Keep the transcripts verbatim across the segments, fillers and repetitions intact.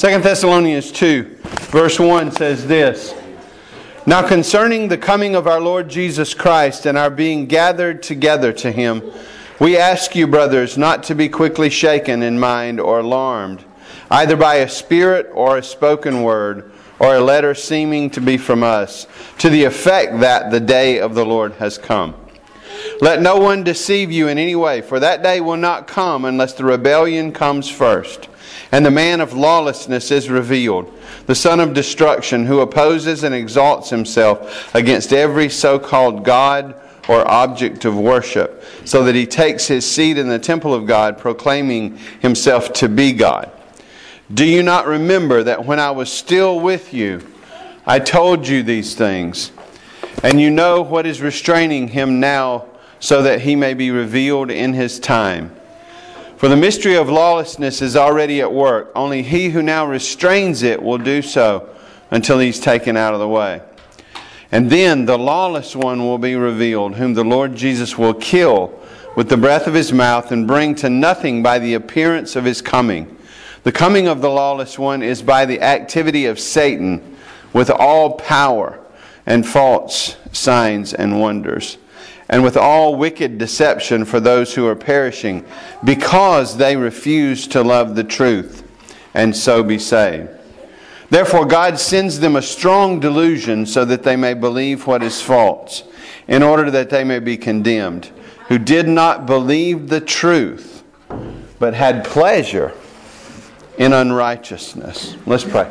Second Thessalonians two, verse one says this. Now concerning the coming of our Lord Jesus Christ and our being gathered together to Him, we ask you, brothers, not to be quickly shaken in mind or alarmed, either by a spirit or a spoken word, or a letter seeming to be from us, to the effect that the day of the Lord has come. Let no one deceive you in any way, for that day will not come unless the rebellion comes first, and the man of lawlessness is revealed, the son of destruction, who opposes and exalts himself against every so-called God or object of worship, so that he takes his seat in the temple of God, proclaiming himself to be God. Do you not remember that when I was still with you, I told you these things? And you know what is restraining him now, so that he may be revealed in his time. For the mystery of lawlessness is already at work. Only he who now restrains it will do so until he's taken out of the way. And then the lawless one will be revealed, whom the Lord Jesus will kill with the breath of his mouth and bring to nothing by the appearance of his coming. The coming of the lawless one is by the activity of Satan with all power and false signs and wonders, and with all wicked deception for those who are perishing, because they refuse to love the truth and so be saved. Therefore God sends them a strong delusion, so that they may believe what is false, in order that they may be condemned, who did not believe the truth, but had pleasure in unrighteousness. Let's pray.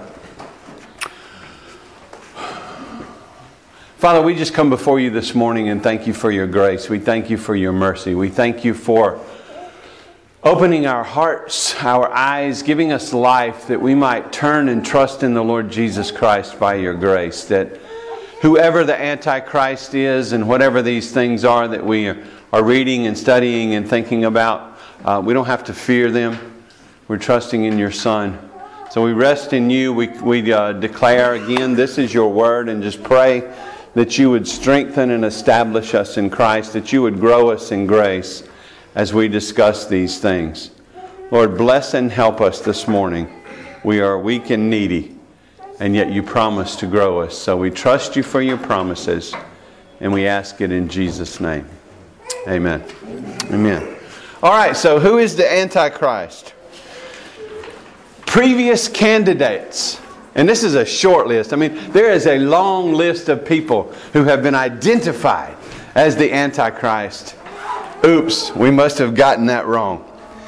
Father, we just come before you this morning and thank you for your grace. We thank you for your mercy. We thank you for opening our hearts, our eyes, giving us life, that we might turn and trust in the Lord Jesus Christ by your grace. That whoever the Antichrist is and whatever these things are that we are reading and studying and thinking about, uh, we don't have to fear them. We're trusting in your Son. So we rest in you. We, we uh, declare again, this is your word, and just pray that you would strengthen and establish us in Christ, that you would grow us in grace as we discuss these things. Lord, bless and help us this morning. We are weak and needy, and yet you promise to grow us. So we trust you for your promises, and we ask it in Jesus' name. Amen. Amen. All right, so who is the Antichrist? Previous candidates. And this is a short list. I mean, there is a long list of people who have been identified as the Antichrist. Oops, we must have gotten that wrong.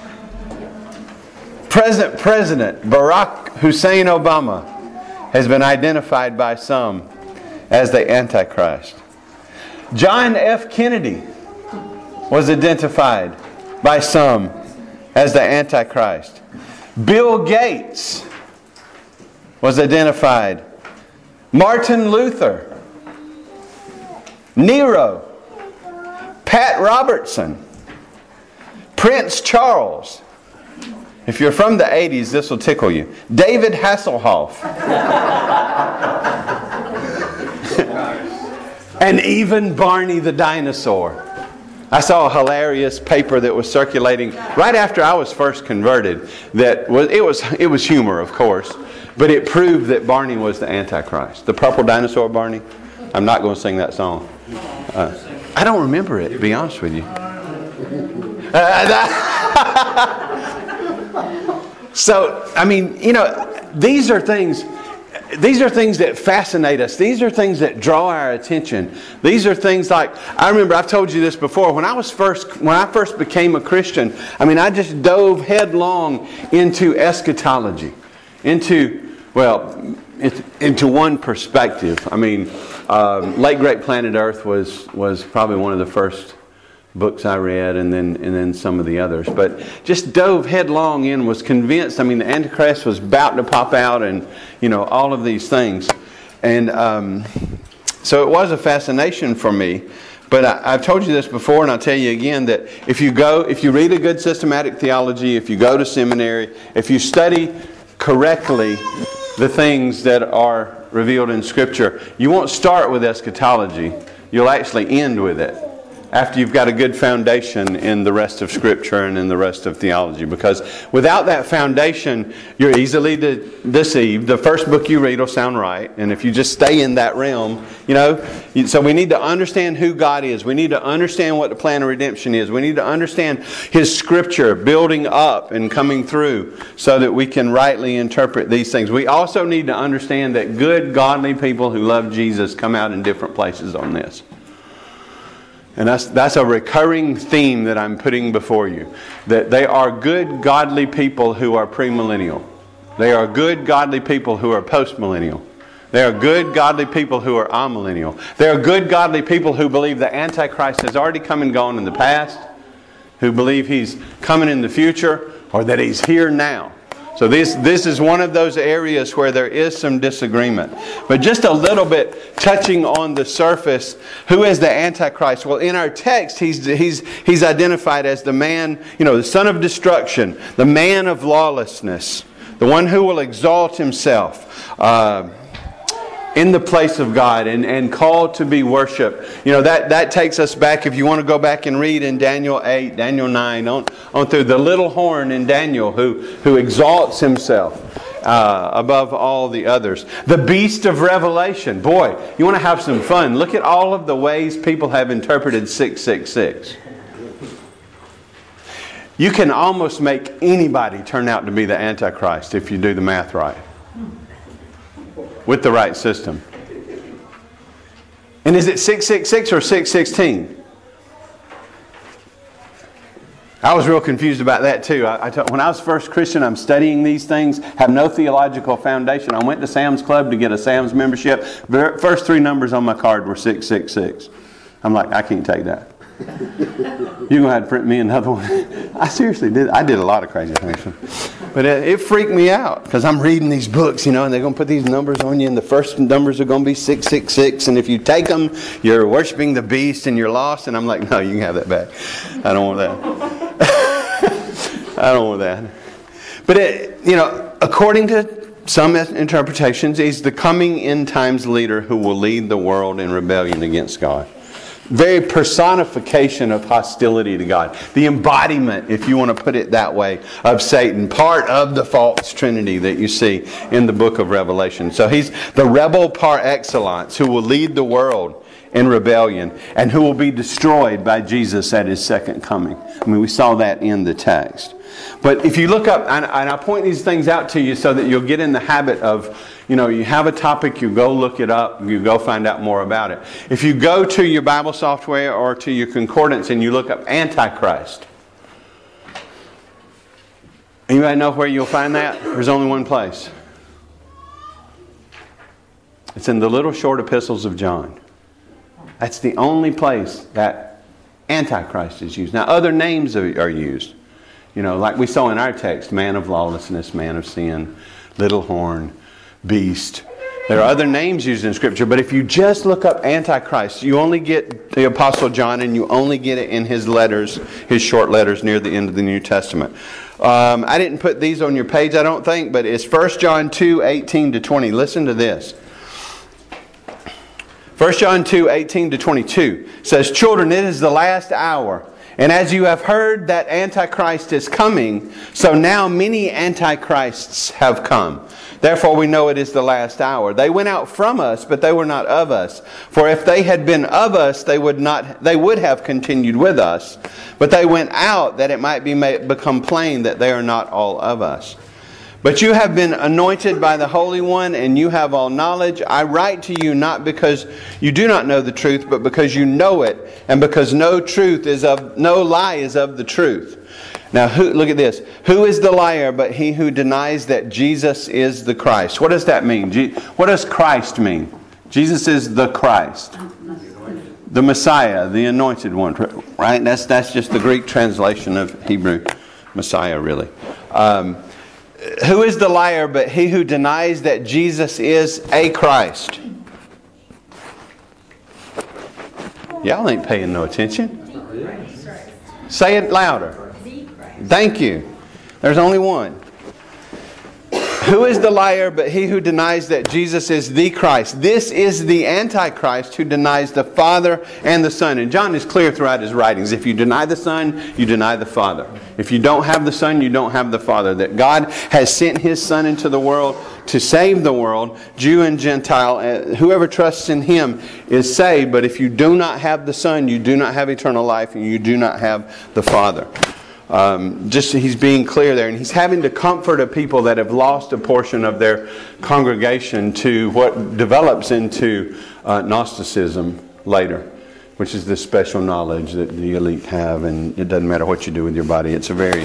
Present President Barack Hussein Obama has been identified by some as the Antichrist. John F. Kennedy was identified by some as the Antichrist. Bill Gates was identified. Martin Luther, Nero, Pat Robertson, Prince Charles. If you're from the eighties, this will tickle you. David Hasselhoff. And even Barney the dinosaur. I saw a hilarious paper that was circulating right after I was first converted. That was it was it was humor, of course, but it proved that Barney was the Antichrist. The purple dinosaur Barney. I'm not going to sing that song. Uh, I don't remember it, to be honest with you. Uh, so, I mean, you know, these are things... These are things that fascinate us. These are things that draw our attention. These are things like, I remember I've told you this before, when I was first, when I first became a Christian, I mean, I just dove headlong into eschatology, into, well, into one perspective. I mean, um, Late Great Planet Earth was, was probably one of the first books I read, and then and then some of the others, but just dove headlong in, was convinced. I mean, the Antichrist was about to pop out, and you know, all of these things, and um, so it was a fascination for me. But I, I've told you this before, and I'll tell you again, that if you go, if you read a good systematic theology, if you go to seminary, if you study correctly the things that are revealed in Scripture, you won't start with eschatology. You'll actually end with it. after you've got a good foundation in the rest of Scripture and in the rest of theology. Because without that foundation, you're easily de- deceived. The first book you read will sound right. And if you just stay in that realm, you know. So we need to understand who God is. We need to understand what the plan of redemption is. We need to understand His Scripture building up and coming through so that we can rightly interpret these things. We also need to understand that good, godly people who love Jesus come out in different places on this. And that's that's a recurring theme that I'm putting before you. That they are good, godly people who are premillennial. They are good, godly people who are postmillennial. They are good, godly people who are amillennial. They are good, godly people who believe the Antichrist has already come and gone in the past, who believe he's coming in the future, or that he's here now. So this, this is one of those areas where there is some disagreement. But just a little bit touching on the surface, who is the Antichrist? Well, in our text, he's, he's, he's identified as the man, you know, the son of destruction, the man of lawlessness, the one who will exalt himself uh, in the place of God and, and called to be worshipped. You know, that, that takes us back, if you want to go back and read in Daniel eight, Daniel nine, on, on through the little horn in Daniel who, who exalts himself uh, above all the others. The beast of Revelation. Boy, you want to have some fun. Look at all of the ways people have interpreted six six six. You can almost make anybody turn out to be the Antichrist if you do the math right. With the right system. And is it six six six or six sixteen? I was real confused about that too. I, I t- when I was first Christian, I'm studying these things, have no theological foundation. I went to Sam's Club to get a Sam's membership. The first three numbers on my card were six six six. I'm like, I can't take that. You're going to have to print me another one. I seriously did. I did a lot of crazy things. But it, it freaked me out because I'm reading these books, you know, and they're going to put these numbers on you, and the first numbers are going to be six six six, and if you take them, you're worshiping the beast and you're lost. And I'm like, no, you can have that back. I don't want that. I don't want that. But, it, you know, according to some interpretations, he's the coming end times leader who will lead the world in rebellion against God. Very personification of hostility to God. The embodiment, if you want to put it that way, of Satan. Part of the false trinity that you see in the book of Revelation. So he's the rebel par excellence who will lead the world in rebellion and who will be destroyed by Jesus at His second coming. I mean, we saw that in the text. But if you look up, and I point these things out to you so that you'll get in the habit of, you know, you have a topic, you go look it up, you go find out more about it. If you go to your Bible software or to your concordance and you look up Antichrist, anybody know where you'll find that? There's only one place. It's in the little short epistles of John. That's the only place that Antichrist is used. Now, other names are used. You know, like we saw in our text, man of lawlessness, man of sin, little horn, beast. There are other names used in Scripture, but if you just look up Antichrist, you only get the Apostle John, and you only get it in his letters, his short letters near the end of the New Testament. Um, I didn't put these on your page, I don't think, but it's First John two, eighteen to twenty. Listen to this. First John two, eighteen to twenty-two says, "Children, it is the last hour. And as you have heard that Antichrist is coming, so now many Antichrists have come. Therefore we know it is the last hour. They went out from us, but they were not of us. For if they had been of us, they would not. They would have continued with us. But they went out that it might be made, become plain that they are not all of us. But you have been anointed by the Holy One, and you have all knowledge. I write to you not because you do not know the truth, but because you know it, and because no truth is of no lie is of the truth." Now, who, look at this. "Who is the liar but he who denies that Jesus is the Christ?" What does that mean? What does Christ mean? Jesus is the Christ. The Messiah, the anointed one. Right? That's, that's just the Greek translation of Hebrew. Messiah, really. Um, Who is the liar but he who denies that Jesus is a Christ? Y'all ain't paying no attention. Say it louder. Thank you. There's only one. Who is the liar but he who denies that Jesus is the Christ? This is the Antichrist who denies the Father and the Son. And John is clear throughout his writings. If you deny the Son, you deny the Father. If you don't have the Son, you don't have the Father. That God has sent His Son into the world to save the world, Jew and Gentile. Whoever trusts in Him is saved. But if you do not have the Son, you do not have eternal life, and you do not have the Father. Um, just he's being clear there, and he's having to comfort a people that have lost a portion of their congregation to what develops into uh, Gnosticism later, which is this special knowledge that the elite have, and it doesn't matter what you do with your body. It's a very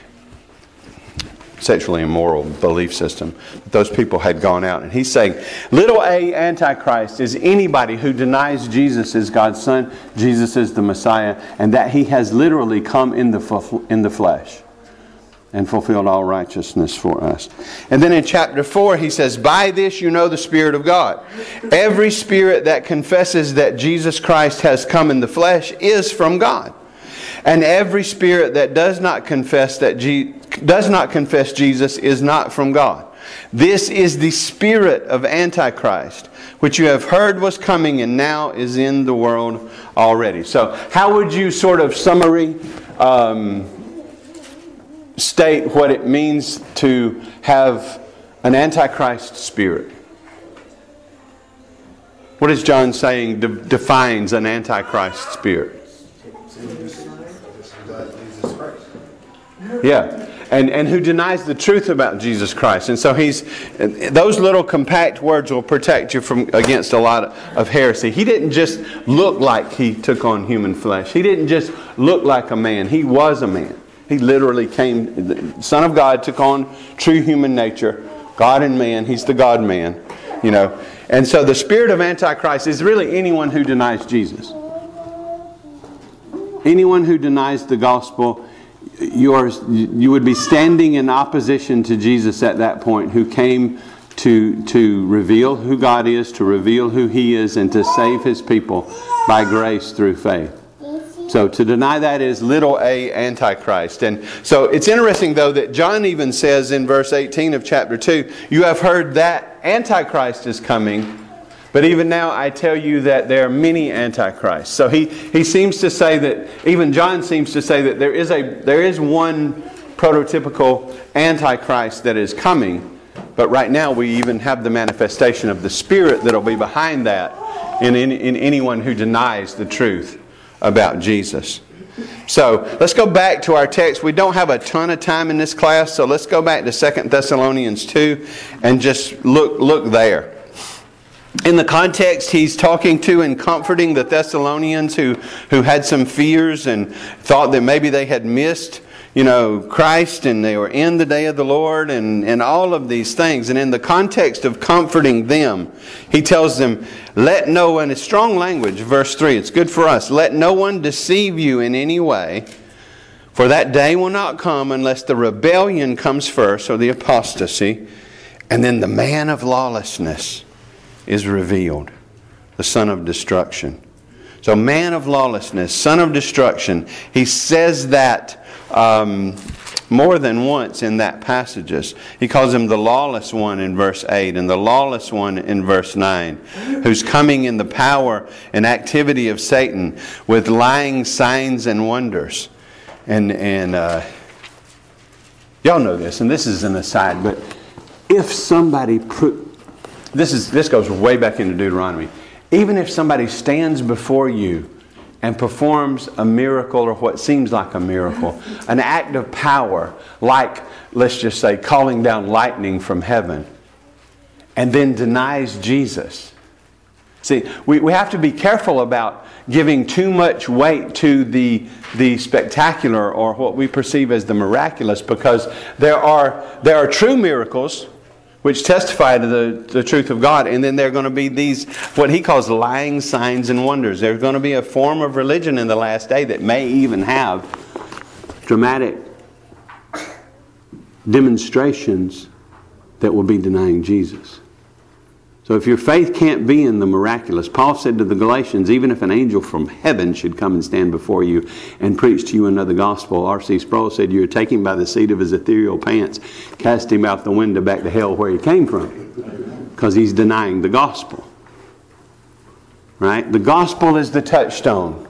sexually immoral belief system. Those people had gone out. And he's saying, little a Antichrist is anybody who denies Jesus is God's Son, Jesus is the Messiah, and that He has literally come in the, in the flesh and fulfilled all righteousness for us. And then in chapter four, he says, by this you know the Spirit of God. Every spirit that confesses that Jesus Christ has come in the flesh is from God. And every spirit that does not confess that Je- does not confess Jesus is not from God. This is the spirit of Antichrist, which you have heard was coming and now is in the world already. So, how would you sort of summary um, state what it means to have an Antichrist spirit? What is John saying de- defines an Antichrist spirit? Yeah, and and who denies the truth about Jesus Christ. And so he's, those little compact words will protect you from against a lot of heresy. He didn't just look like He took on human flesh. He didn't just look like a man. He was a man. He literally came, the Son of God took on true human nature, God and man. He's the God-man, you know. And so the spirit of Antichrist is really anyone who denies Jesus. Anyone who denies the gospel, you are, you would be standing in opposition to Jesus at that point, who came to, to reveal who God is, to reveal who He is, and to save His people by grace through faith. So to deny that is little a Antichrist. And so it's interesting, though, that John even says in verse eighteen of chapter two, you have heard that Antichrist is coming, but even now I tell you that there are many Antichrists. So he, he seems to say that, even John seems to say that there is a there is one prototypical Antichrist that is coming, but right now we even have the manifestation of the Spirit that will be behind that in, in, in anyone who denies the truth about Jesus. So let's go back to our text. We don't have a ton of time in this class, so let's go back to Second Thessalonians two and just look look there. In the context, he's talking to and comforting the Thessalonians who, who had some fears and thought that maybe they had missed, you know, Christ, and they were in the day of the Lord, and, and all of these things. And in the context of comforting them, he tells them, let no one, it's strong language, verse three, it's good for us, let no one deceive you in any way, for that day will not come unless the rebellion comes first, or the apostasy, and then the man of lawlessness is revealed, the son of destruction. So man of lawlessness, son of destruction, he says that um, more than once in that passages. He calls him the lawless one in verse eight and the lawless one in verse nine, who's coming in the power and activity of Satan with lying signs and wonders. And, and uh, y'all know this, and this is an aside, but if somebody put This is this goes way back into Deuteronomy. Even if somebody stands before you and performs a miracle, or what seems like a miracle, an act of power, like, let's just say, calling down lightning from heaven, and then denies Jesus. See, we, we have to be careful about giving too much weight to the, the spectacular, or what we perceive as the miraculous, because there are, there are true miracles which testify to the, the truth of God. And then there are going to be these, what he calls lying signs and wonders. There's going to be a form of religion in the last day that may even have dramatic demonstrations that will be denying Jesus. So So if your faith can't be in the miraculous, Paul said to the Galatians, even if an angel from heaven should come and stand before you and preach to you another gospel, R C Sproul said, you're taking by the seat of his ethereal pants, cast him out the window back to hell where he came from. Because he's denying the gospel. Right? The gospel is the touchstone.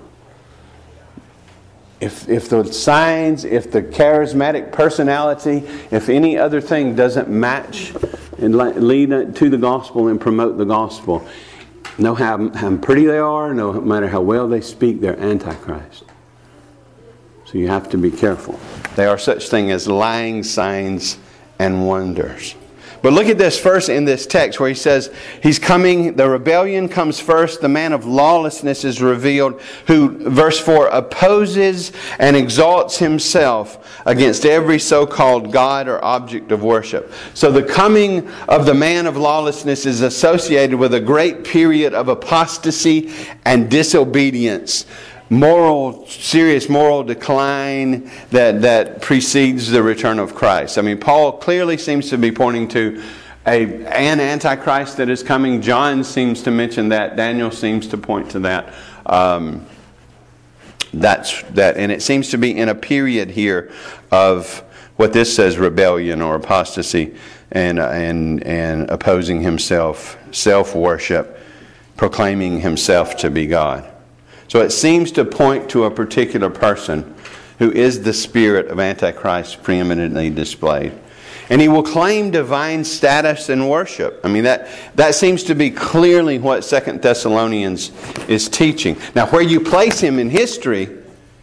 If, if the signs, if the charismatic personality, if any other thing doesn't match and lead to the gospel and promote the gospel, no how, how pretty they are, no matter how well they speak, they're Antichrist. So you have to be careful. There are such things as lying signs and wonders. But look at this first in this text where he says he's coming, the rebellion comes first, the man of lawlessness is revealed, who, verse four, opposes and exalts himself against every so-called God or object of worship. So the coming of the man of lawlessness is associated with a great period of apostasy and disobedience. Moral, serious moral decline that, that precedes the return of Christ. I mean, Paul clearly seems to be pointing to a, an Antichrist that is coming. John seems to mention that. Daniel seems to point to that. Um, that's that, and it seems to be in a period here of what this says, rebellion or apostasy, and and and opposing himself, self-worship, proclaiming himself to be God. So it seems to point to a particular person who is the spirit of Antichrist preeminently displayed. And he will claim divine status and worship. I mean, that, that seems to be clearly what Second Thessalonians is teaching. Now, where you place him in history,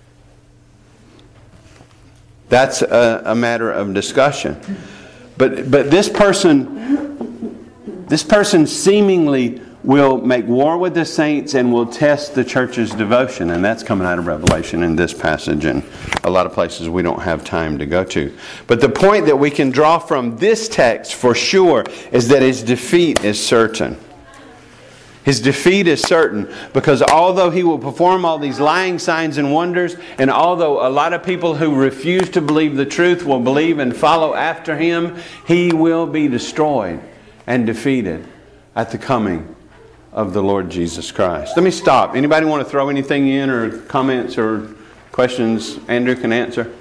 that's a, a matter of discussion. But but this person, this person seemingly will make war with the saints and will test the church's devotion. And that's coming out of Revelation in this passage and a lot of places we don't have time to go to. But the point that we can draw from this text for sure is that his defeat is certain. His defeat is certain because although he will perform all these lying signs and wonders, and although a lot of people who refuse to believe the truth will believe and follow after him, he will be destroyed and defeated at the coming of the Lord Jesus Christ. Let me stop. Anybody want to throw anything in or comments or questions Andrew can answer?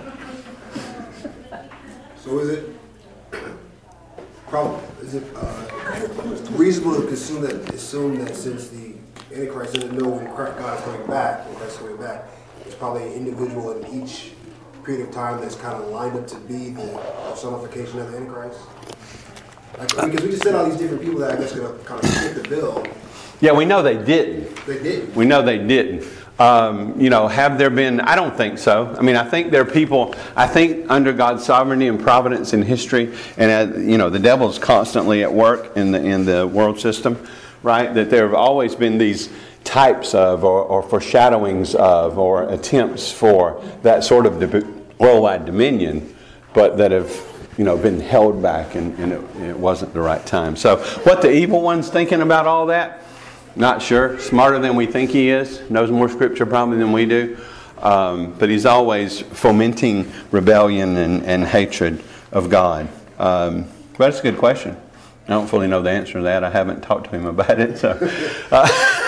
So is it probably is it uh, reasonable to assume that assume that since the Antichrist doesn't know when God is coming back, when Christ is coming back, there's probably an individual in each period of time that's kind of lined up to be the personification of the Antichrist? Like, because we just said all these different people that I guess are going to kind of fit the bill. Yeah, we know they didn't. They didn't. We know they didn't. Um, you know, have there been... I don't think so. I mean, I think there are people... I think under God's sovereignty and providence in history, and uh, you know, the devil's constantly at work in the in the world system, right? That there have always been these types of, or, or foreshadowings of, or attempts for that sort of de- worldwide dominion, but that have, you know, been held back, and, and it, it wasn't the right time. So, what the evil one's thinking about all that? Not sure. Smarter than we think he is. Knows more scripture probably than we do. Um, but he's always fomenting rebellion and, and hatred of God. Um, but that's a good question. I don't fully know the answer to that. I haven't talked to him about it. So, uh,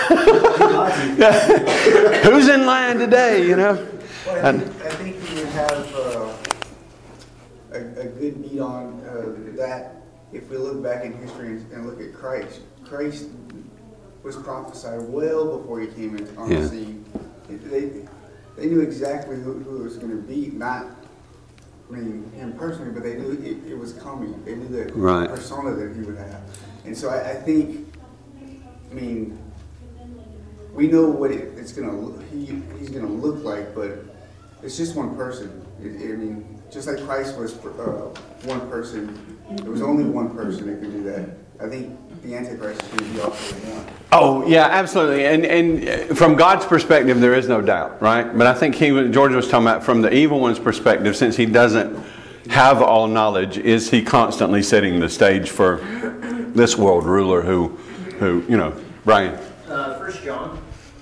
who's in line today? You know. Well, I, think, I think we would have uh, a, a good beat on uh, that if we look back in history and look at Christ. Christ was prophesied well before he came into on yeah. the scene. They they knew exactly who, who it was going to be. Not, I mean, him personally, but they knew it, it was coming. They knew the right. persona that he would have. And so I, I think, I mean, we know what it, it's going to he he's going to look like, but it's just one person. It, I mean, just like Christ was uh, one person, there was only one person that could do that. I think the Antichrist is going to be also one. Oh, yeah, absolutely. And and from God's perspective, there is no doubt, right? But I think he, George was talking about from the evil one's perspective, since he doesn't have all knowledge, is he constantly setting the stage for this world ruler who, who you know, Brian? Uh, First John.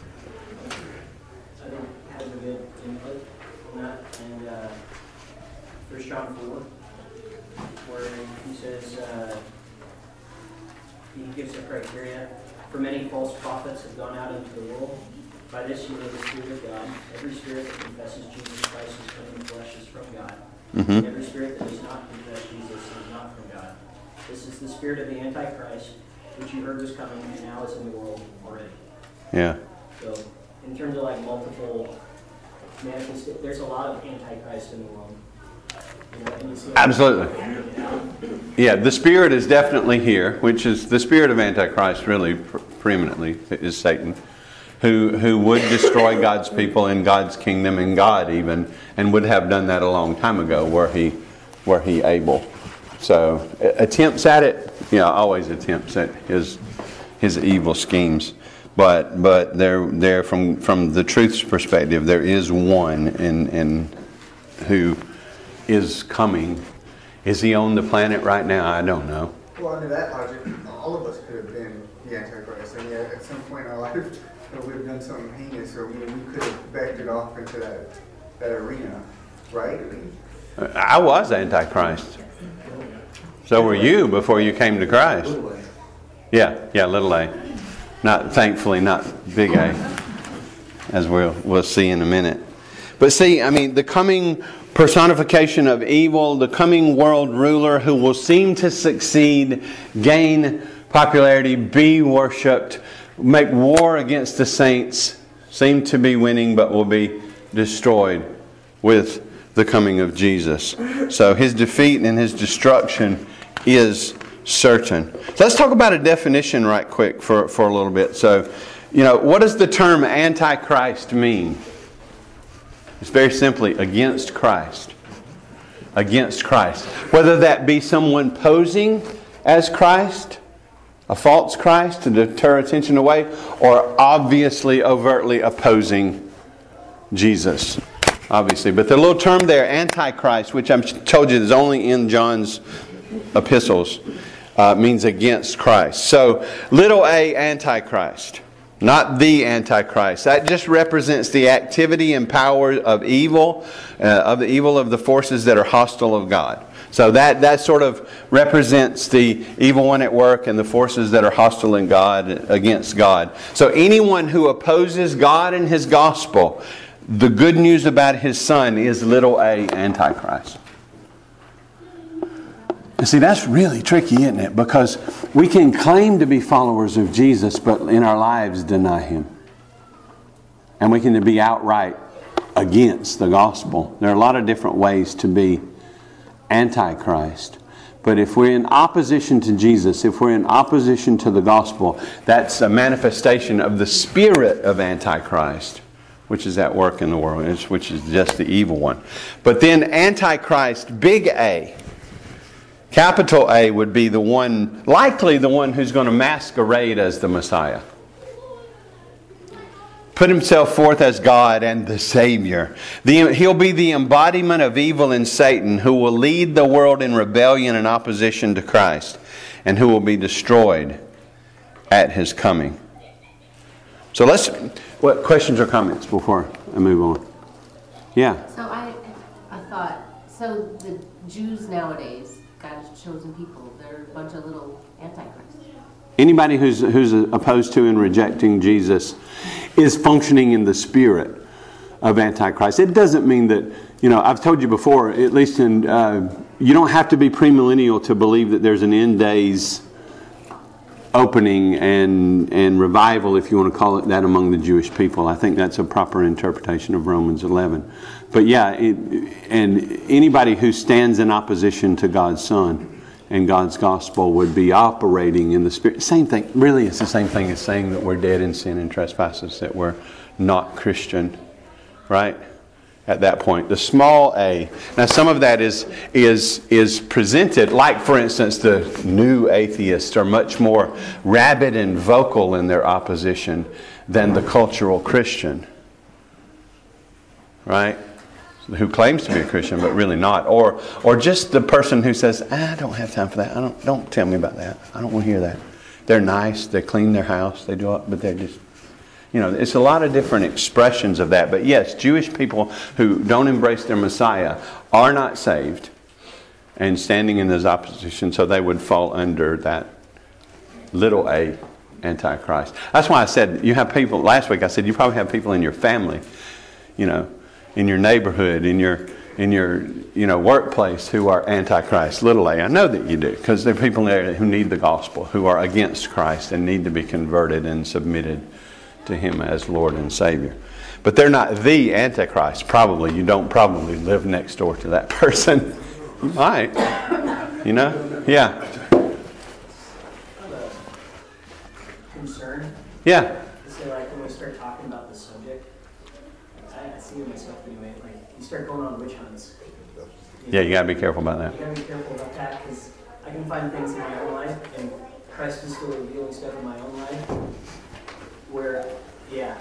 I don't have a good input on that. And uh, First John four, where he says... Uh, he gives the criteria. For many false prophets have gone out into the world. By this you know the Spirit of God. Every spirit that confesses Jesus Christ as come in the flesh is from God. Mm-hmm. And every spirit that does not confess Jesus is not from God. This is the spirit of the Antichrist, which you heard was coming, and now is in the world already. Yeah. So, in terms of like multiple manifestations, there's a lot of Antichrist in the world. You know, and you see Absolutely. Yeah, the spirit is definitely here, which is the spirit of Antichrist really pre- preeminently is Satan, who who would destroy God's people and God's kingdom and God even, and would have done that a long time ago were he were he able. So attempts at it, yeah, always attempts at his his evil schemes. But but there there from from the truth's perspective, there is one in in who is coming. Is he on the planet right now? I don't know. Well, under that logic, all of us could have been the Antichrist. I mean, at some point in our life, you know, we have done something heinous, or we, we could have backed it off into that that arena, right? I was Antichrist. So were you before you came to Christ. Yeah, yeah, little a. Not thankfully, not big A, as we'll we'll see in a minute. But see, I mean, the coming personification of evil, the coming world ruler who will seem to succeed, gain popularity, be worshipped, make war against the saints, seem to be winning, but will be destroyed with the coming of Jesus. So his defeat and his destruction is certain. So let's talk about a definition right quick for, for a little bit. So, you know, what does the term Antichrist mean? It's very simply against Christ. Against Christ. Whether that be someone posing as Christ, a false Christ to deter attention away, or obviously, overtly opposing Jesus. Obviously. But the little term there, Antichrist, which I told you is only in John's epistles, uh, means against Christ. So, little a, Antichrist. Not the Antichrist. That just represents the activity and power of evil, uh, of the evil of the forces that are hostile of God. So that, that sort of represents the evil one at work and the forces that are hostile in God, against God. So anyone who opposes God and His gospel, the good news about His Son is little a Antichrist. And see, that's really tricky, isn't it? Because we can claim to be followers of Jesus, but in our lives deny Him. And we can be outright against the gospel. There are a lot of different ways to be Antichrist. But if we're in opposition to Jesus, if we're in opposition to the gospel, that's a manifestation of the spirit of Antichrist, which is at work in the world, which is just the evil one. But then Antichrist, big A, capital A, would be the one, likely the one who's going to masquerade as the Messiah. Put himself forth as God and the Savior. The, he'll be the embodiment of evil in Satan, who will lead the world in rebellion and opposition to Christ, and who will be destroyed at His coming. So let's, what questions or comments before I move on? Yeah. So I, I thought, so the Jews nowadays, God's chosen people, they're a bunch of little antichrists. Anybody who's who's opposed to and rejecting Jesus is functioning in the spirit of Antichrist. It doesn't mean that, you know, I've told you before, at least in, uh, you don't have to be premillennial to believe that there's an end days opening and and revival, if you want to call it that, among the Jewish people. I think that's a proper interpretation of Romans eleven. But yeah, it, and anybody who stands in opposition to God's Son and God's gospel would be operating in the Spirit. Same thing. Really, it's the same thing as saying that we're dead in sin and trespasses, that we're not Christian, right? At that point, the small a. Now, some of that is is is presented, like for instance, the new atheists are much more rabid and vocal in their opposition than the cultural Christian, right? Who claims to be a Christian but really not, or or just the person who says, ah, "I don't have time for that. I don't don't tell me about that. I don't want to hear that." They're nice. They clean their house. They do it, but they're just. You know, it's a lot of different expressions of that. But yes, Jewish people who don't embrace their Messiah are not saved and standing in this opposition, so they would fall under that little a Antichrist. That's why I said you have people, last week I said you probably have people in your family, you know, in your neighborhood, in your in your you know workplace who are Antichrist, little a. I know that you do, because there are people there who need the gospel, who are against Christ and need to be converted and submitted to Him as Lord and Savior. But they're not the Antichrist. Probably you don't probably live next door to that person. You might, you know, yeah. Concern. Yeah. So like when we start talking about this subject, I, I see it myself anyway. Like you start going on witch hunts. You Yeah, know, you got to be careful about that. You gotta be careful about that, because I can find things in my own life, and Christ is still revealing stuff in my own life where, yeah,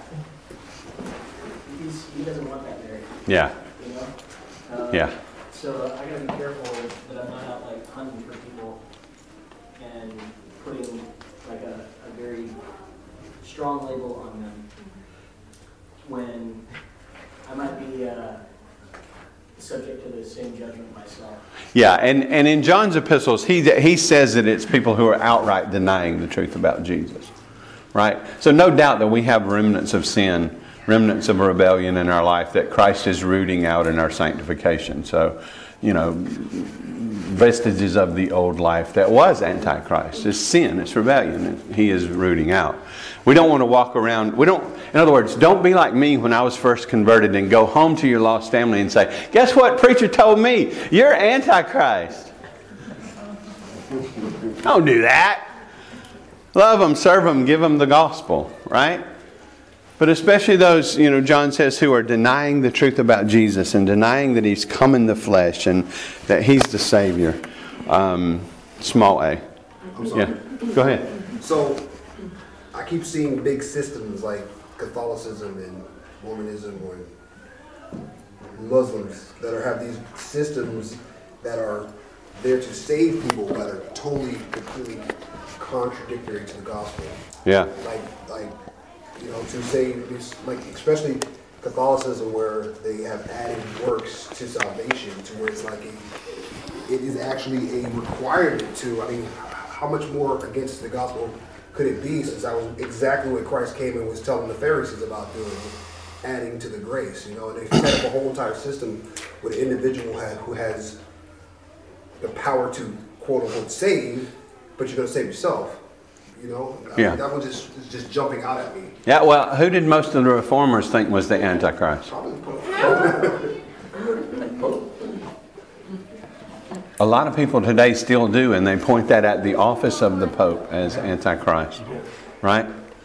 he's, he doesn't want that there. Yeah. You know. Um, Yeah. So I gotta be careful that I'm not out like hunting for people and putting like a, a very strong label on them when I might be uh, subject to the same judgment myself. Yeah, and, and in John's epistles, he he says that it's people who are outright denying the truth about Jesus, right? So no doubt that we have remnants of sin, remnants of rebellion in our life that Christ is rooting out in our sanctification. So, you know, vestiges of the old life that was Antichrist. It's sin, it's rebellion, and He is rooting out. We don't want to walk around, we don't, in other words, don't be like me when I was first converted and go home to your lost family and say, guess what preacher told me? You're Antichrist. Don't do that. Love them, serve them, give them the gospel, right? But especially those, you know, John says, who are denying the truth about Jesus and denying that He's come in the flesh and that He's the Savior. Um, small a. I'm sorry. Yeah, go ahead. So, I keep seeing big systems like Catholicism and Mormonism or Muslims that are have these systems that are there to save people that are totally, completely contradictory to the gospel. Yeah. Like, like, you know, to say this, like, especially Catholicism, where they have added works to salvation, to where it's like a, it is actually a requirement to. I mean, how much more against the gospel could it be, since that was exactly what Christ came and was telling the Pharisees about doing, adding to the grace, you know, and they set up a whole entire system with an individual who has the power to, quote unquote, save, but you're going to save yourself, you know? I Yeah. mean, that one just is just jumping out at me. Yeah, well, who did most of the reformers think was the Antichrist? Probably the Pope. A lot of people today still do, and they point that at the office of the Pope as Antichrist, right?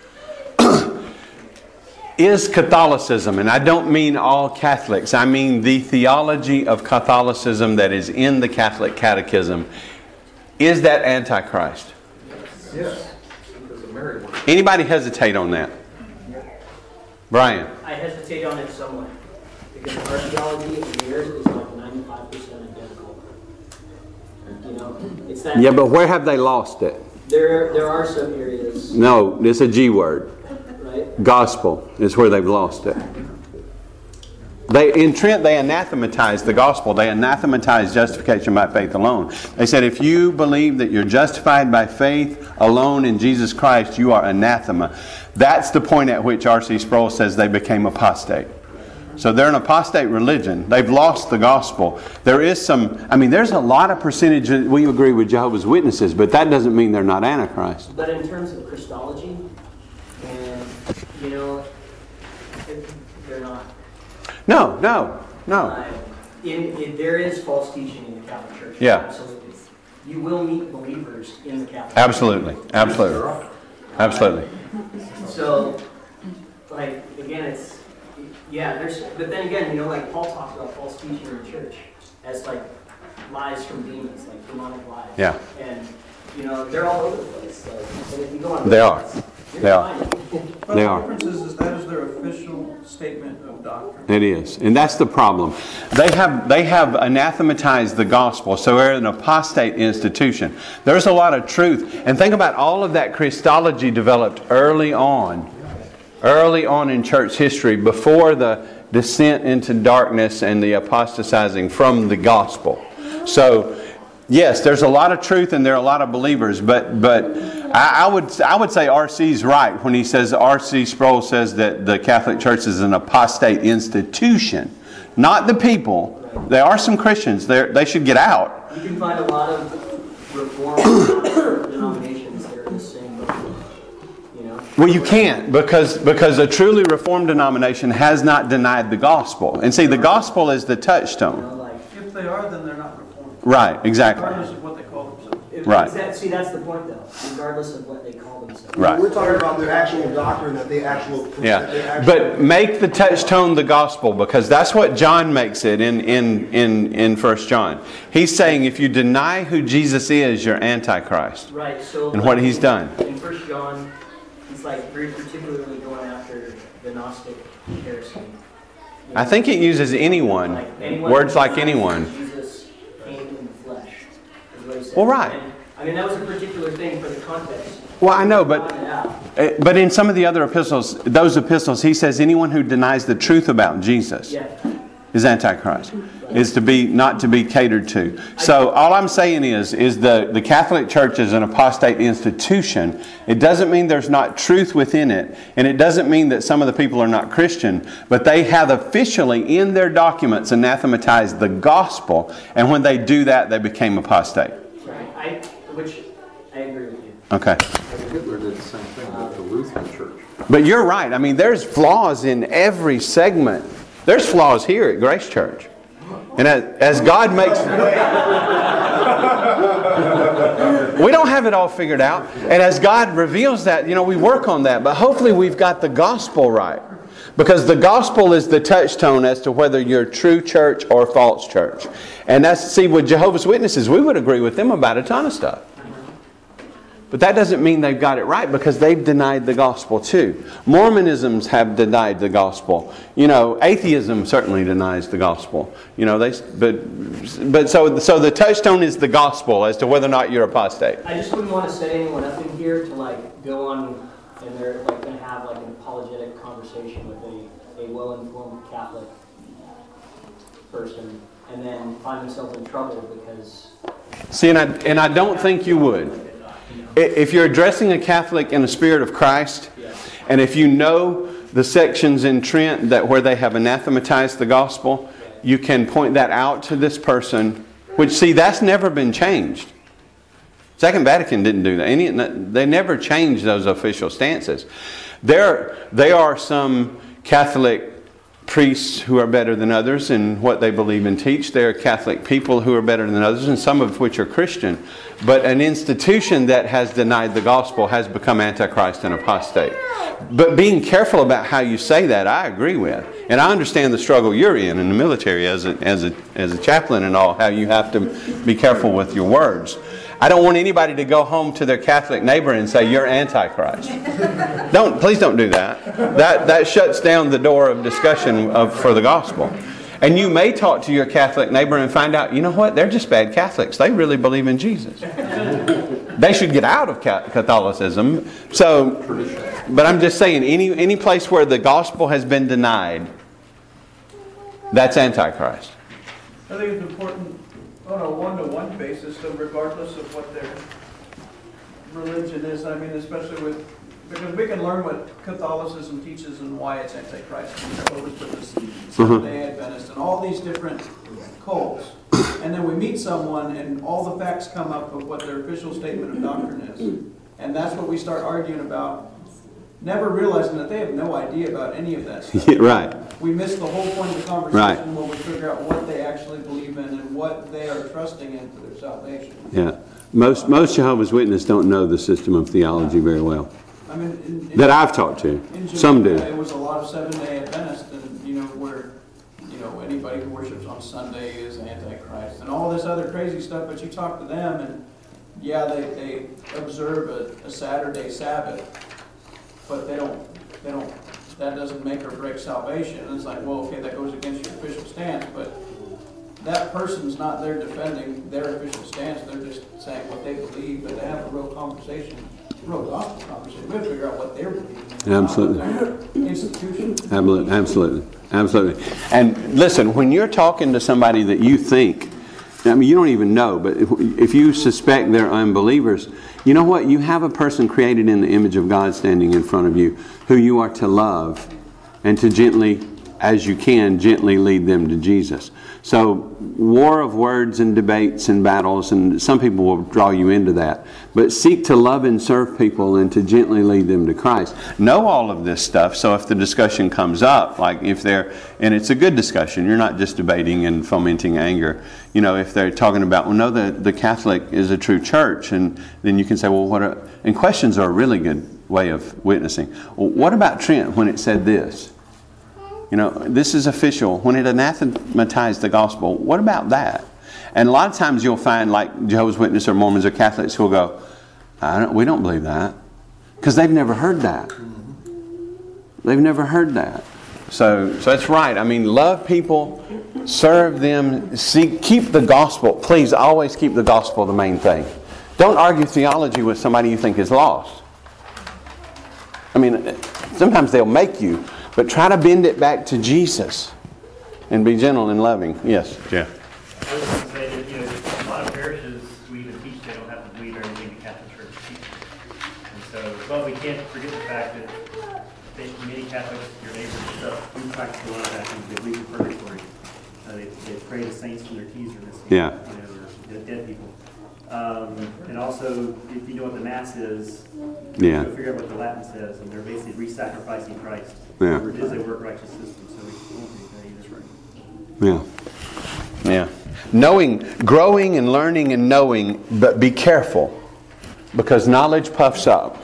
Is Catholicism, and I don't mean all Catholics, I mean the theology of Catholicism that is in the Catholic Catechism, is that Antichrist? Yes. Because of Mary. Anybody hesitate on that? Brian? I hesitate on it somewhat, because our theology and yours is like ninety-five percent identical. You know, it's that. Yeah, but where have they lost it? There, there are some areas, No, it's a G word. right? Gospel is where they've lost it. They, in Trent, they anathematized the gospel. They anathematized justification by faith alone. They said, if you believe that you're justified by faith alone in Jesus Christ, you are anathema. That's the point at which R C Sproul says they became apostate. So they're an apostate religion. They've lost the gospel. There is some, I mean, there's a lot of percentage, we agree with Jehovah's Witnesses, but that doesn't mean they're not Antichrist. But in terms of Christology, and, you know, it, they're not. No, no, no. Uh, in, in, there is false teaching in the Catholic Church. Yeah. Absolutely. You will meet believers in the Catholic Absolutely, absolutely, absolutely. Church. So, like, again, it's, yeah, there's, but then again, you know, like Paul talks about false teaching in the church as like lies from demons, like demonic lies. Yeah. And, you know, they're all over the place. Like, and if you go on They are. you're They are. fine. But They the are. difference is, is that is their official statement of doctrine. It is, and that's the problem. They have they have anathematized the gospel, so we're an apostate institution. There's a lot of truth, and think about all of that Christology developed early on, early on in church history, before the descent into darkness and the apostatizing from the gospel. So, yes, there's a lot of truth and there are a lot of believers, but but I, I would I would say R C's right when he says, R C Sproul says that the Catholic Church is an apostate institution, not the people. There are some Christians there; they should get out. You can find a lot of Reformed denominations that are the same book. You know. Well, you can't because because a truly Reformed denomination has not denied the gospel, and see, the gospel is the touchstone. You know, like, If they are, then they're not reformed. Right? Exactly. Regardless of what they call themselves. if, Right. That, see, that's the point, though. Regardless of what they call themselves. Right. We're talking about the actual doctrine that they actual. that they Yeah, actual- but make the touchstone the gospel, because that's what John makes it in in in in First John. He's saying if you deny who Jesus is, you're Antichrist. Right, so... And what he's done. In First John, he's like very particularly going after the Gnostic heresy. You know, I think it uses anyone, like anyone words who like denies anyone. Jesus came in the flesh, is what he says. Well, right. And, I mean, that was a particular thing for the context. Well, I know, but Brought it out. uh, but in some of the other epistles, those epistles, he says anyone who denies the truth about Jesus Yeah. is Antichrist, is to be not to be catered to. So all I'm saying is, is the, the Catholic Church is an apostate institution. It doesn't mean there's not truth within it, and it doesn't mean that some of the people are not Christian, but they have officially in their documents anathematized the gospel, and when they do that, they became apostate. Right. I, which, I agree with you. Okay. Hitler did the same thing with the Lutheran Church. But you're right. I mean, there's flaws in every segment. There's flaws here at Grace Church. And as, as God makes... we don't have it all figured out. And as God reveals that, you know, we work on that. But hopefully we've got the gospel right. Because the gospel is the touchstone as to whether you're true church or false church. And that's, see, with Jehovah's Witnesses, we would agree with them about a ton of stuff. But that doesn't mean they've got it right, because they've denied the gospel too. Mormonisms have denied the gospel. You know, atheism certainly denies the gospel. You know, they but but so so the touchstone is the gospel as to whether or not you're apostate. I just wouldn't want to set anyone up in here to like go on and they're like going to have like an apologetic conversation with a, a well-informed Catholic person and then find themselves in trouble because... See, and I, and I don't think you would. If you're addressing a Catholic in the spirit of Christ, and if you know the sections in Trent that where they have anathematized the gospel, you can point that out to this person, which, see, that's never been changed. Second Vatican didn't do that. Any, they never changed those official stances. There, there are some Catholic priests who are better than others in what they believe and teach. There are Catholic people who are better than others, and some of which are Christian. But an institution that has denied the gospel has become Antichrist and apostate. But being careful about how you say that, I agree with. And I understand the struggle you're in in the military as a, as a, as a chaplain and all, how you have to be careful with your words. I don't want anybody to go home to their Catholic neighbor and say, you're Antichrist. Don't, please don't do that. That, that shuts down the door of discussion of, for the gospel. And you may talk to your Catholic neighbor and find out, you know what, they're just bad Catholics. They really believe in Jesus. They should get out of Catholicism. So, but I'm just saying, any, any place where the gospel has been denied, that's Antichrist. I think it's important on a one-to-one basis, so regardless of what their religion is, I mean, especially with, because we can learn what Catholicism teaches and why it's Antichrist, and Jehovah's Witness, and Seventh-day Adventist, and all these different cults. And then we meet someone and all the facts come up of what their official statement of doctrine is. And that's what we start arguing about, never realizing that they have no idea about any of that stuff. Right. We miss the whole point of the conversation Right. when we figure out what they actually believe in and what they are trusting in for their salvation. Yeah. Most, most Jehovah's Witnesses don't know the system of theology very well. I mean, in, in, That I've talked to. in Some do. Jamaica, it was a lot of Seventh-day Adventists, and you know where, you know, anybody who worships on Sunday is Antichrist, and all this other crazy stuff. But you talk to them, and yeah, they, they observe a, a Saturday Sabbath, but they don't they don't. That doesn't make or break salvation. And it's like, well, okay, that goes against your official stance, but that person's not there defending their official stance. They're just saying what they believe, but they have a real conversation. Real gospel conversation. We have to figure out what they're believing. Absolutely. Institution. Absolutely. Absolutely. Absolutely. And listen, when you're talking to somebody that you think, I mean, you don't even know, but if, if you suspect they're unbelievers, You know what? You have a person created in the image of God standing in front of you who you are to love and to gently, as you can, gently lead them to Jesus. So war of words and debates and battles, and some people will draw you into that. But seek to love and serve people and to gently lead them to Christ. Know all of this stuff, so if the discussion comes up, like if they're, and it's a good discussion, you're not just debating and fomenting anger. You know, if they're talking about, well, no, the, the Catholic is a true church, and then you can say, well, what are, and questions are a really good way of witnessing. Well, what about Trent when it said this? You know, this is official. When it anathematized the gospel, what about that? And a lot of times you'll find, like Jehovah's Witnesses or Mormons or Catholics who will go, I don't, we don't believe that. Because they've never heard that. They've never heard that. So, so that's right. I mean, love people, serve them, seek, keep the gospel. Please always keep the gospel the main thing. Don't argue theology with somebody you think is lost. I mean, sometimes they'll make you. But try to bend it back to Jesus and be gentle and loving. Yes, Jeff. I was going to say that, you know, a lot of parishes, we even teach they don't have to believe everything the Catholic Church teaches. And so, but we can't forget the fact that they, many Catholics, your neighbors and stuff, do practice a lot of that things. They believe in purgatory. Uh, they, they pray the saints when their keys are missing. Yeah. You know, or the dead people. Um, and also, if you know what the Mass is, yeah. you figure out what the Latin says, and they're basically re-sacrificing Christ. Yeah. It is a work righteous system, so we won't be that either. Yeah. Yeah. Knowing, growing and learning and knowing, but be careful. Because knowledge puffs up,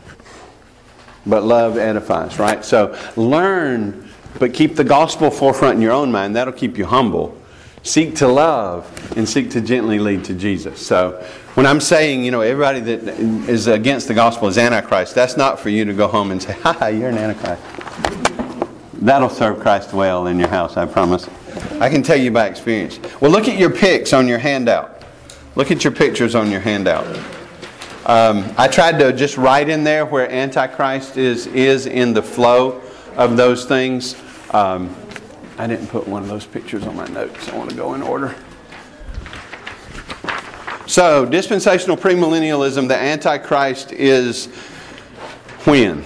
but love edifies, right? So learn, but keep the gospel forefront in your own mind. That'll keep you humble. Seek to love and seek to gently lead to Jesus. So when I'm saying, you know, everybody that is against the gospel is Antichrist, that's not for you to go home and say, ha, you're an Antichrist. That'll serve Christ well in your house, I promise. I can tell you by experience. Well, look at your pics on your handout. Look at your pictures on your handout. Um, I tried to just write in there where Antichrist is, is in the flow of those things. Um, I didn't put one of those pictures on my notes. I want to go in order. So, dispensational premillennialism, the Antichrist is when?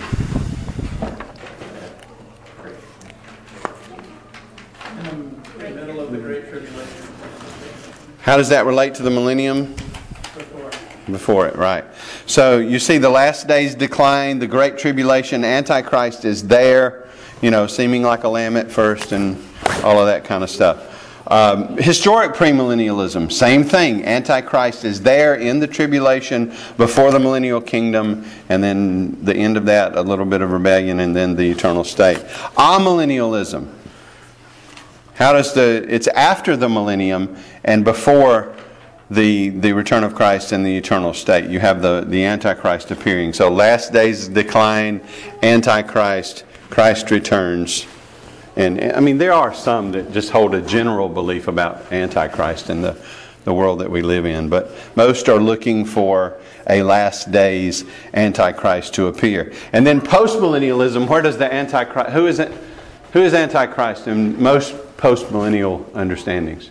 In the middle of the Great Tribulation. How does that relate to the millennium? Before. Before it, right. So, you see the last days decline, the Great Tribulation, Antichrist is there. You know, seeming like a lamb at first and all of that kind of stuff. Um, historic premillennialism, same thing. Antichrist is there in the tribulation before the millennial kingdom, and then the end of that, a little bit of rebellion, and then the eternal state. Amillennialism. How does the? It's after the millennium and before the the return of Christ and the eternal state. You have the the Antichrist appearing. So last days decline, Antichrist. Christ returns. And I mean, there are some that just hold a general belief about Antichrist in the, the world that we live in. But most are looking for a last days Antichrist to appear. And then postmillennialism, where does the Antichrist, who is it? Who is Antichrist in most postmillennial understandings?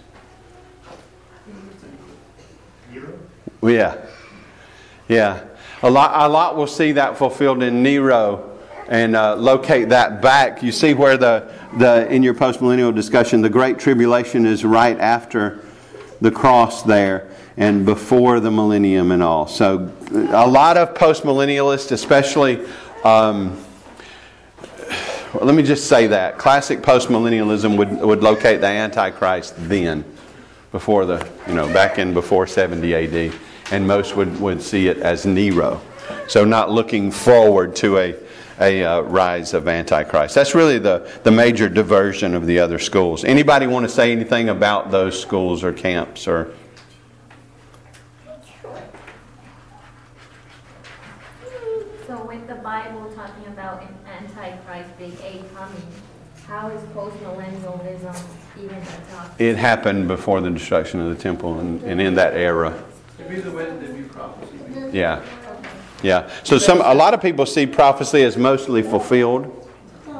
Yeah. Yeah. A lot, a lot will see that fulfilled in Nero. And uh, locate that back. You see where the, the in your postmillennial discussion, the Great Tribulation is right after the cross there and before the millennium and all. So a lot of postmillennialists, especially, um, well, let me just say that. Classic postmillennialism would, would locate the Antichrist then, before the, you know, back in before seventy A D. And most would, would see it as Nero. So not looking forward to a a uh, rise of Antichrist. That's really the, the major diversion of the other schools. Anybody want to say anything about those schools or camps? Or So with the Bible talking about an Antichrist, big A coming, how is postmillennialism even a topic? it happened before the destruction of the temple and, and in that era. It'd be the way that they view prophecy. Yeah. Yeah. So some a lot of people see prophecy as mostly fulfilled.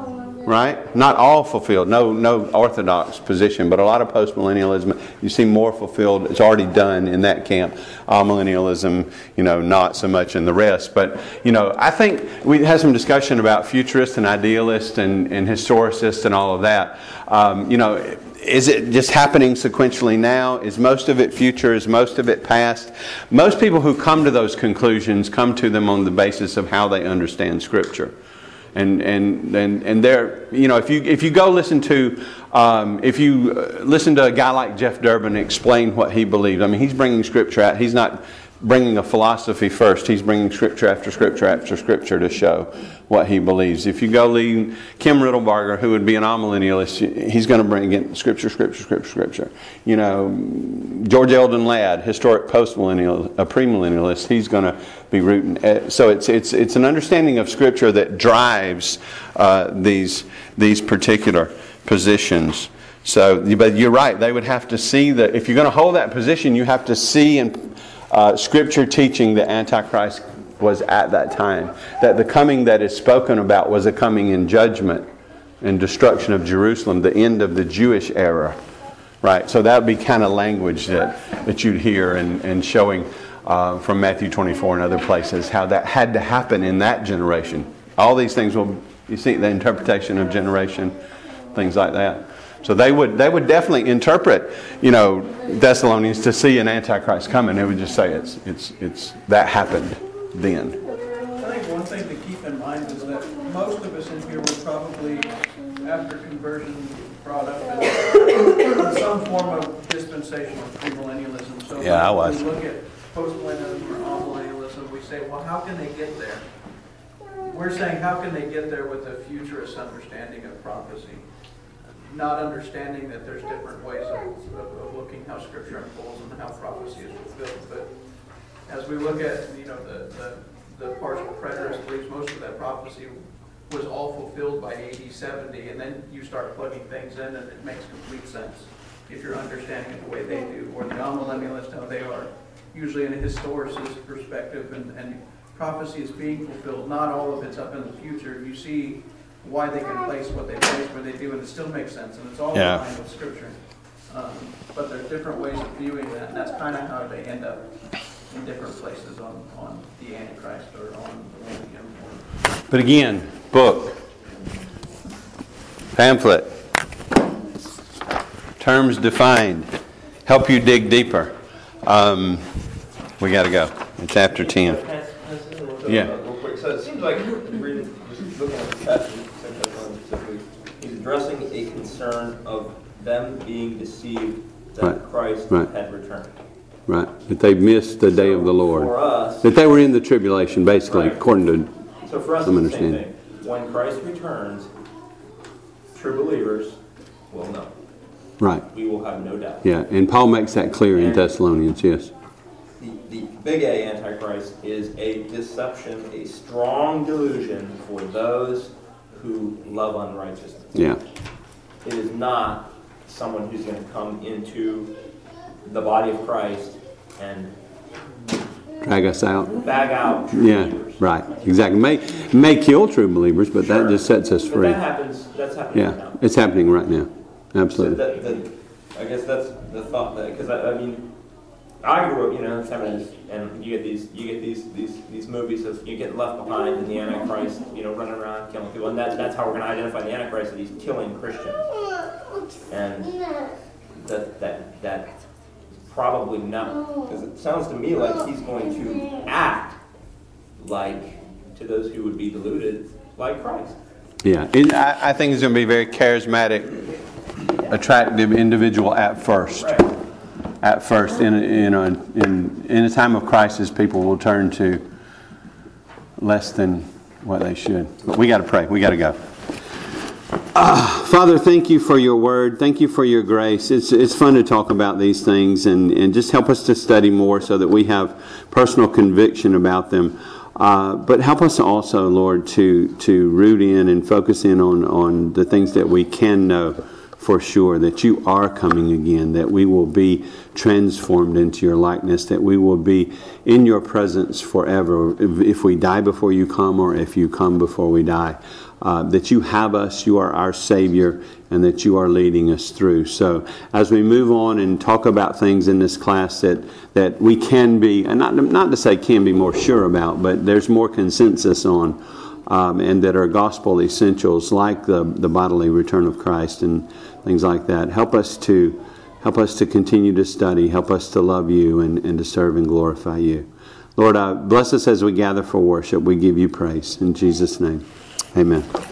right? Not all fulfilled. No, no orthodox position, but a lot of postmillennialism, you see more fulfilled. It's already done in that camp. Amillennialism, you know, not so much in the rest. But, you know, I think we had some discussion about futurists and idealists and, and historicists and all of that. Um, you know, is it just happening sequentially now? Is most of it future? Is most of it past? Most people who come to those conclusions come to them on the basis of how they understand Scripture. And and and and there, you know, if you if you go listen to um, if you listen to a guy like Jeff Durbin explain what he believes, I mean, he's bringing Scripture out. He's not bringing a philosophy first. He's bringing Scripture after Scripture after Scripture to show what he believes. If you go lead Kim Riddlebarger, who would be an amillennialist, he's going to bring in Scripture, Scripture, Scripture, Scripture. You know, George Eldon Ladd, historic postmillennial, a premillennialist, he's going to be rooting. So it's it's it's an understanding of Scripture that drives uh, these these particular positions. So, but you're right. They would have to see that if you're going to hold that position, you have to see in uh, Scripture teaching that Antichrist was at that time. That the coming that is spoken about was a coming in judgment and destruction of Jerusalem, the end of the Jewish era. Right? So that would be kind of language that, that you'd hear and, and showing uh, from Matthew twenty-four and other places how that had to happen in that generation. All these things will, you see the interpretation of generation, things like that. So they would they would definitely interpret, you know, Thessalonians to see an Antichrist coming. They would just say it's it's it's that happened then. I think one thing to keep in mind is that most of us in here were probably, after conversion, brought up in some form of dispensational premillennialism. So yeah, I was. When we look at postmillennialism or amillennialism, we say, well, how can they get there? We're saying, how can they get there with a futurist understanding of prophecy? Not understanding that there's different ways of, of, of looking how Scripture unfolds and how prophecy is fulfilled. But as we look at, you know, the, the, the partial preterist believes most of that prophecy was all fulfilled by A D seventy, and then you start plugging things in and it makes complete sense if you're understanding it the way they do. Or the amillennialists, how they are usually in a historicist perspective, and, and prophecy is being fulfilled. Not all of it's up in the future. You see why they can place what they place where they do, and it still makes sense, and it's all yeah. in line with Scripture. Um, but there's different ways of viewing that, and that's kind of how they end up in different places on, on the Antichrist or on the millennium. But again, book, pamphlet, terms defined, help you dig deeper. Um, we got to go. It's after ten. Yeah. Real quick. So it seems like reading, just looking at the passage, he's addressing a concern of them being deceived that right. Christ right. had returned. Right. That they missed the day so of the Lord. For us, that they were in the tribulation, basically, right. according to so for us, some it's the same understanding. thing. When Christ returns, true believers will know. Right. We will have no doubt. Yeah, and Paul makes that clear and in Thessalonians, yes. The, the big A Antichrist is a deception, a strong delusion for those who love unrighteousness. Yeah. It is not someone who's going to come into the body of Christ and drag us out. Bag out true yeah, believers. Right. Exactly. May may kill true believers, but sure. that just sets us but free. That happens. That's happening yeah, right now. It's happening right now. Absolutely. So the, the, I guess that's the thought that because I, I mean, I grew up, you know, in the seventies, and you get these, you get these, these, these movies of you get left behind and the Antichrist, you know, running around killing people, and that's that's how we're going to identify the Antichrist, that he's killing Christians, and that that that probably not, because it sounds to me like he's going to act like to those who would be deluded, like Christ. Yeah, it, I, I think he's going to be a very charismatic, attractive individual at first. Right. At first, in you know, in in a time of crisis, people will turn to less than what they should. But we got to pray. We got to go. Uh, Father, thank you for your word. Thank you for your grace. It's it's fun to talk about these things, and, and just help us to study more so that we have personal conviction about them. Uh, but help us also, Lord, to to root in and focus in on, on the things that we can know for sure, that you are coming again, that we will be transformed into your likeness, that we will be in your presence forever if we die before you come or if you come before we die. uh, that you have us, you are our Savior, and that you are leading us through. So as we move on and talk about things in this class that, that we can be, and not, not to say can be more sure about, but there's more consensus on, um, and that are gospel essentials like the, the bodily return of Christ and things like that. Help us to help us to continue to study, help us to love you and, and to serve and glorify you. Lord, uh, bless us as we gather for worship. We give you praise. In Jesus' name, amen.